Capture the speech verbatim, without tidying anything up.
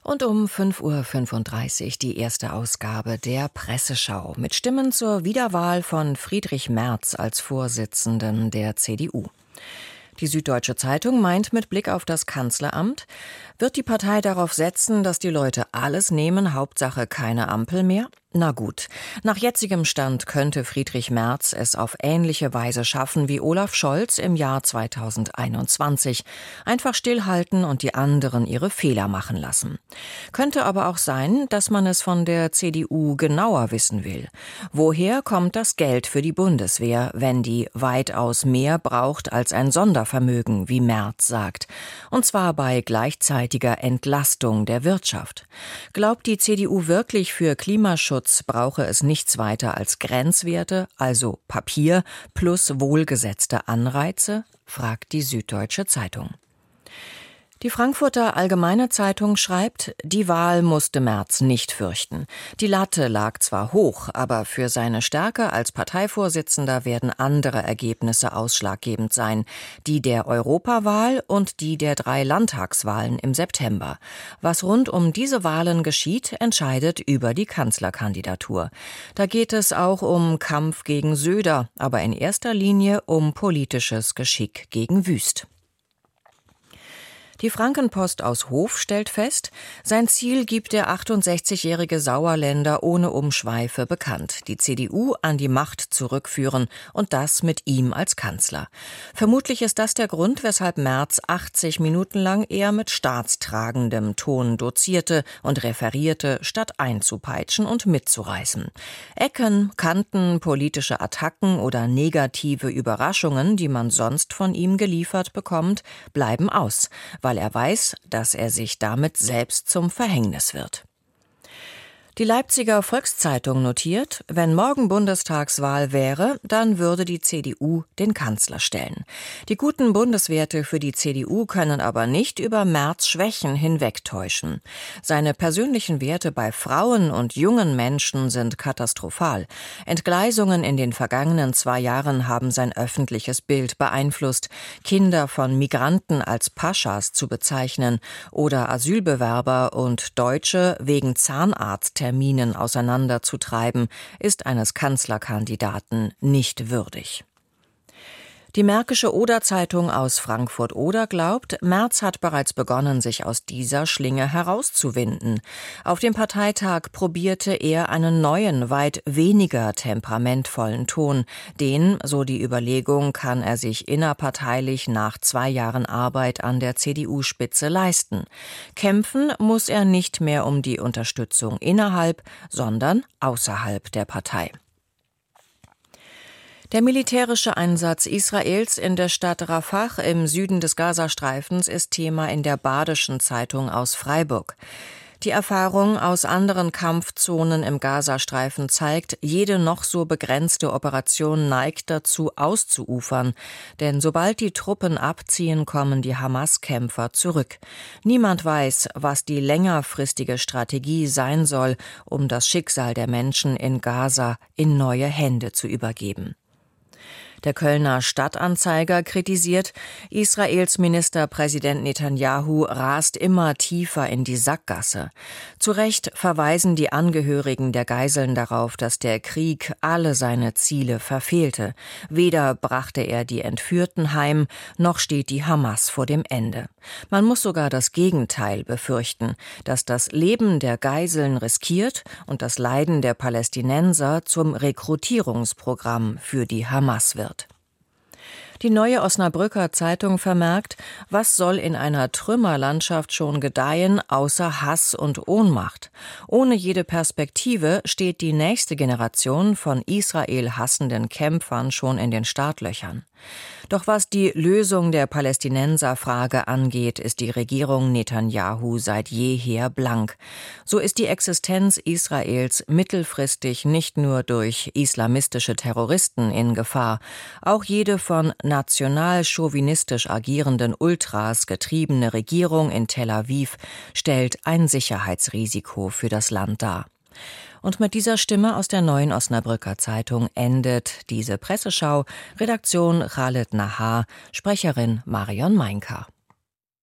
Und um fünf Uhr fünfunddreißig die erste Ausgabe der Presseschau mit Stimmen zur Wiederwahl von Friedrich Merz als Vorsitzenden der C D U. Die Süddeutsche Zeitung meint mit Blick auf das Kanzleramt, wird die Partei darauf setzen, dass die Leute alles nehmen, Hauptsache keine Ampel mehr? Na gut, nach jetzigem Stand könnte Friedrich Merz es auf ähnliche Weise schaffen wie Olaf Scholz im Jahr zweitausendeinundzwanzig. Einfach stillhalten und die anderen ihre Fehler machen lassen. Könnte aber auch sein, dass man es von der C D U genauer wissen will. Woher kommt das Geld für die Bundeswehr, wenn die weitaus mehr braucht als ein Sondervermögen, wie Merz sagt? Und zwar bei gleichzeitiger Entlastung der Wirtschaft. Glaubt die C D U wirklich, für Klimaschutz brauche es nichts weiter als Grenzwerte, also Papier, plus wohlgesetzte Anreize? Fragt die Süddeutsche Zeitung. Die Frankfurter Allgemeine Zeitung schreibt, die Wahl musste Merz nicht fürchten. Die Latte lag zwar hoch, aber für seine Stärke als Parteivorsitzender werden andere Ergebnisse ausschlaggebend sein. Die der Europawahl und die der drei Landtagswahlen im September. Was rund um diese Wahlen geschieht, entscheidet über die Kanzlerkandidatur. Da geht es auch um Kampf gegen Söder, aber in erster Linie um politisches Geschick gegen Wüst. Die Frankenpost aus Hof stellt fest, sein Ziel gibt der achtundsechzigjährige Sauerländer ohne Umschweife bekannt. Die C D U an die Macht zurückführen und das mit ihm als Kanzler. Vermutlich ist das der Grund, weshalb Merz achtzig Minuten lang eher mit staatstragendem Ton dozierte und referierte, statt einzupeitschen und mitzureißen. Ecken, Kanten, politische Attacken oder negative Überraschungen, die man sonst von ihm geliefert bekommt, bleiben aus, weil weil er weiß, dass er sich damit selbst zum Verhängnis wird. Die Leipziger Volkszeitung notiert, wenn morgen Bundestagswahl wäre, dann würde die C D U den Kanzler stellen. Die guten Bundeswerte für die C D U können aber nicht über Merz' Schwächen hinwegtäuschen. Seine persönlichen Werte bei Frauen und jungen Menschen sind katastrophal. Entgleisungen in den vergangenen zwei Jahren haben sein öffentliches Bild beeinflusst. Kinder von Migranten als Paschas zu bezeichnen oder Asylbewerber und Deutsche wegen Zahnarzt Terminen auseinanderzutreiben, ist eines Kanzlerkandidaten nicht würdig. Die Märkische Oder-Zeitung aus Frankfurt-Oder glaubt, Merz hat bereits begonnen, sich aus dieser Schlinge herauszuwinden. Auf dem Parteitag probierte er einen neuen, weit weniger temperamentvollen Ton. Den, so die Überlegung, kann er sich innerparteilich nach zwei Jahren Arbeit an der C D U-Spitze leisten. Kämpfen muss er nicht mehr um die Unterstützung innerhalb, sondern außerhalb der Partei. Der militärische Einsatz Israels in der Stadt Rafah im Süden des Gazastreifens ist Thema in der Badischen Zeitung aus Freiburg. Die Erfahrung aus anderen Kampfzonen im Gazastreifen zeigt, jede noch so begrenzte Operation neigt dazu, auszuufern. Denn sobald die Truppen abziehen, kommen die Hamas-Kämpfer zurück. Niemand weiß, was die längerfristige Strategie sein soll, um das Schicksal der Menschen in Gaza in neue Hände zu übergeben. Der Kölner Stadtanzeiger kritisiert, Israels Ministerpräsident Netanjahu rast immer tiefer in die Sackgasse. Zu Recht verweisen die Angehörigen der Geiseln darauf, dass der Krieg alle seine Ziele verfehlte. Weder brachte er die Entführten heim, noch steht die Hamas vor dem Ende. Man muss sogar das Gegenteil befürchten, dass das Leben der Geiseln riskiert und das Leiden der Palästinenser zum Rekrutierungsprogramm für die Hamas wird. Die Neue Osnabrücker Zeitung vermerkt, was soll in einer Trümmerlandschaft schon gedeihen, außer Hass und Ohnmacht. Ohne jede Perspektive steht die nächste Generation von Israel hassenden Kämpfern schon in den Startlöchern. Doch was die Lösung der Palästinenserfrage angeht, ist die Regierung Netanjahu seit jeher blank. So ist die Existenz Israels mittelfristig nicht nur durch islamistische Terroristen in Gefahr. Auch jede von national-chauvinistisch agierenden Ultras getriebene Regierung in Tel Aviv stellt ein Sicherheitsrisiko für das Land dar. Und mit dieser Stimme aus der Neuen Osnabrücker Zeitung endet diese Presseschau. Redaktion Khaled Nahar, Sprecherin Marion Meinka.